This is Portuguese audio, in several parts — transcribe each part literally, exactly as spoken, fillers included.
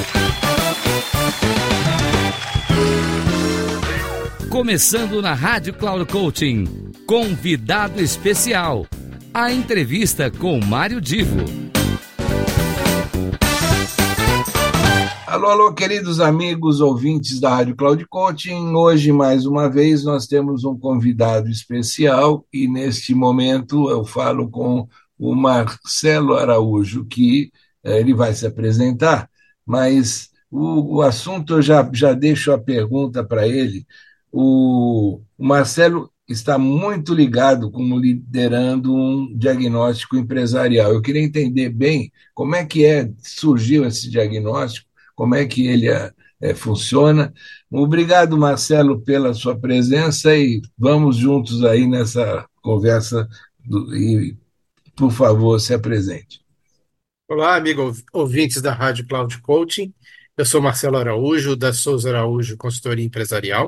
Começando na Rádio Cloud Coaching, convidado especial, a entrevista com Mário Divo. Alô, alô, queridos amigos ouvintes da Rádio Cloud Coaching. Hoje, mais uma vez, nós temos um convidado especial e, neste momento, eu falo com o Marcelo Araújo, que eh, ele vai se apresentar, mas o, o assunto eu já, já deixo a pergunta para ele. O, o Marcelo está muito ligado como liderando um diagnóstico empresarial. Eu queria entender bem como é que é, surgiu esse diagnóstico, como é que ele é, é, funciona. Obrigado, Marcelo, pela sua presença e vamos juntos aí nessa conversa do, e, por favor, se apresente. Olá, amigo ouvintes da Rádio Cloud Coaching. Eu sou Marcelo Araújo, da Souza Araújo Consultoria Empresarial.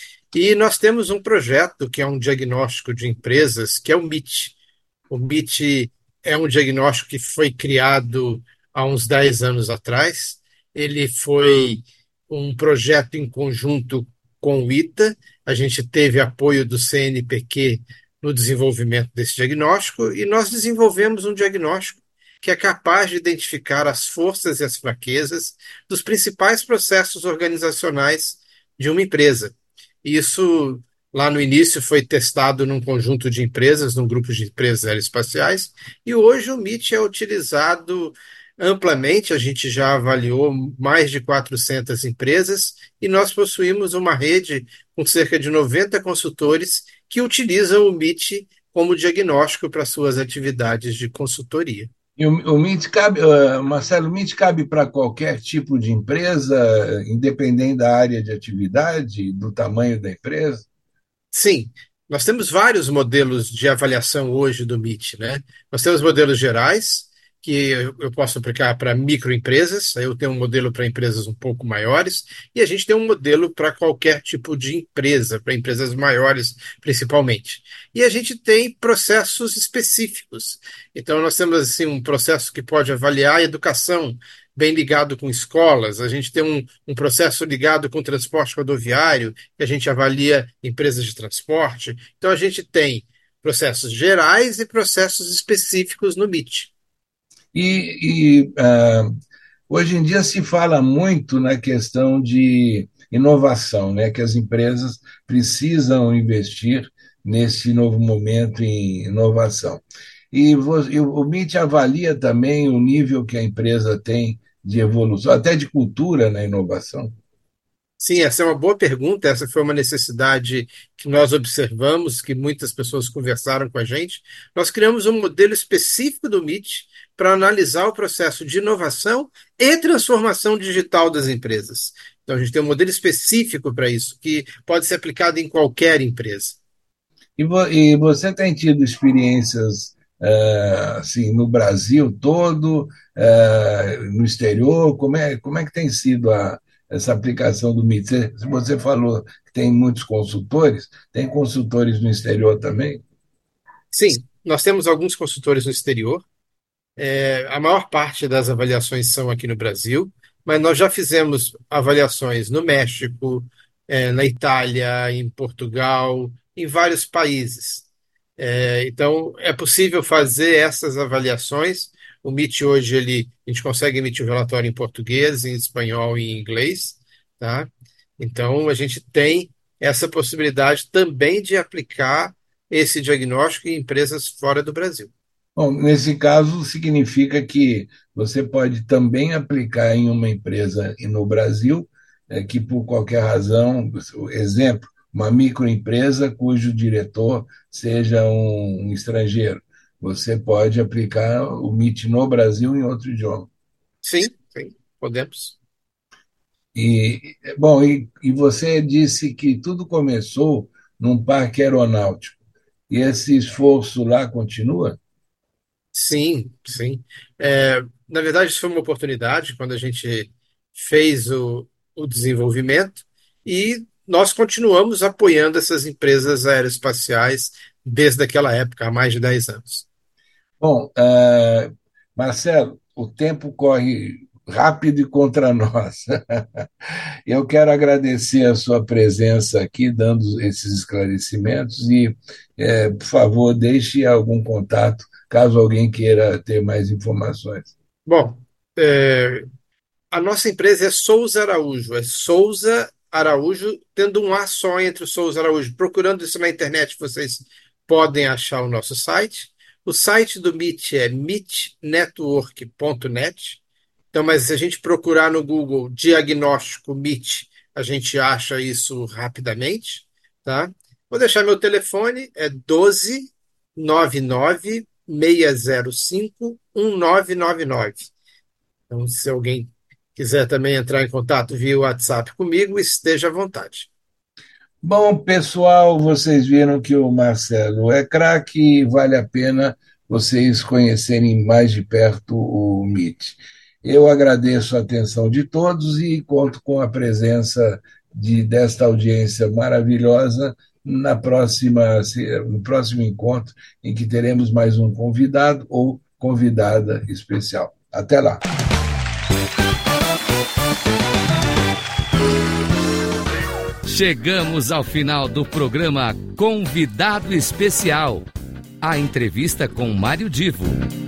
E nós temos um projeto que é um diagnóstico de empresas, que é o M I T. O M I T é um diagnóstico que foi criado há uns dez anos atrás. Ele foi um projeto em conjunto com o ITA. A gente teve apoio do C N P Q no desenvolvimento desse diagnóstico e nós desenvolvemos um diagnóstico que é capaz de identificar as forças e as fraquezas dos principais processos organizacionais de uma empresa. Isso, lá no início, foi testado num conjunto de empresas, num grupo de empresas aeroespaciais, e hoje o M I T é utilizado amplamente. A gente já avaliou mais de quatrocentas empresas e nós possuímos uma rede com cerca de noventa consultores que utilizam o M I T como diagnóstico para suas atividades de consultoria. E o, o M I T cabe, uh, Marcelo, o M I T cabe para qualquer tipo de empresa, independente da área de atividade, do tamanho da empresa? Sim, nós temos vários modelos de avaliação hoje do M I T, né? Nós temos modelos gerais, que eu eu posso aplicar para microempresas, aí eu tenho um modelo para empresas um pouco maiores, e a gente tem um modelo para qualquer tipo de empresa, para empresas maiores principalmente. E a gente tem processos específicos. Então, nós temos assim, um processo que pode avaliar a educação, bem ligado com escolas. A gente tem um, um processo ligado com transporte rodoviário, que a gente avalia empresas de transporte. Então, a gente tem processos gerais e processos específicos no M I T. E, e uh, hoje em dia se fala muito na questão de inovação, né? Que as empresas precisam investir nesse novo momento em inovação. E, vo, e o M I T avalia também o nível que a empresa tem de evolução, até de cultura na inovação. Sim, essa é uma boa pergunta. Essa foi uma necessidade que nós observamos, que muitas pessoas conversaram com a gente. Nós criamos um modelo específico do M I T para analisar o processo de inovação e transformação digital das empresas. Então, a gente tem um modelo específico para isso, que pode ser aplicado em qualquer empresa. E, vo, e você tem tido experiências uh, assim, no Brasil todo, uh, no exterior? Como é, como é que tem sido a, essa aplicação do M I T? Você, você falou que tem muitos consultores, tem consultores no exterior também? Sim, nós temos alguns consultores no exterior. É, a maior parte das avaliações são aqui no Brasil, mas nós já fizemos avaliações no México, é, na Itália, em Portugal, em vários países. É, então, é possível fazer essas avaliações. O M I T hoje, ele, a gente consegue emitir o relatório em português, em espanhol e em inglês, tá? Então, a gente tem essa possibilidade também de aplicar esse diagnóstico em empresas fora do Brasil. Bom, nesse caso, significa que você pode também aplicar em uma empresa e no Brasil, é, que por qualquer razão, exemplo, uma microempresa cujo diretor seja um, um estrangeiro. Você pode aplicar o M I T no Brasil em outro idioma. Sim, sim, podemos. E, bom, e, e você disse que tudo começou num parque aeronáutico. E esse esforço lá continua? Sim, sim. É, na verdade, isso foi uma oportunidade quando a gente fez o, o desenvolvimento e nós continuamos apoiando essas empresas aeroespaciais desde aquela época, há mais de dez anos. Bom, uh, Marcelo, o tempo corre rápido e contra nós. Eu quero agradecer a sua presença aqui, dando esses esclarecimentos, e, é, por favor, deixe algum contato, caso alguém queira ter mais informações. Bom, é, a nossa empresa é Souza Araújo, é Souza Araújo, tendo um A só entre o Souza Araújo. Procurando isso na internet, vocês podem achar o nosso site. O site do Meet é meet network ponto net. Então, mas se a gente procurar no Google diagnóstico Meet, a gente acha isso rapidamente, tá? Vou deixar meu telefone, é doze, nove nove, seis zero cinco, um nove nove nove. Então, se alguém quiser também entrar em contato via WhatsApp comigo, esteja à vontade. Bom, pessoal, vocês viram que o Marcelo é craque e vale a pena vocês conhecerem mais de perto o Meet. Eu agradeço a atenção de todos e conto com a presença de, desta audiência maravilhosa na próxima, no próximo encontro, em que teremos mais um convidado ou convidada especial. Até lá. Chegamos ao final do programa Convidado Especial. A entrevista com Mário Divo.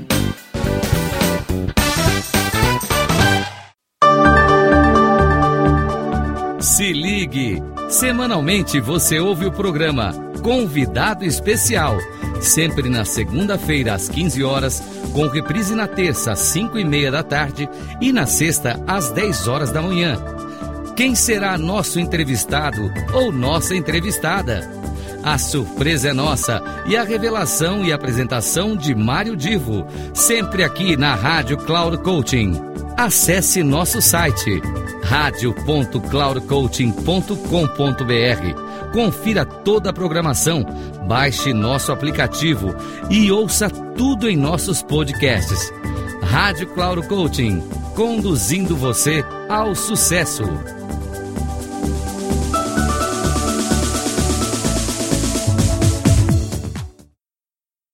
Se ligue! Semanalmente você ouve o programa Convidado Especial, sempre na segunda-feira às quinze horas, com reprise na terça às cinco e meia da tarde e na sexta às dez horas da manhã. Quem será nosso entrevistado ou nossa entrevistada? A surpresa é nossa e a revelação e apresentação de Mário Divo, sempre aqui na Rádio Cloud Coaching. Acesse nosso site rádio ponto cloud coaching ponto com ponto b r. Confira toda a programação, baixe nosso aplicativo e ouça tudo em nossos podcasts. Rádio Cloud Coaching, conduzindo você ao sucesso.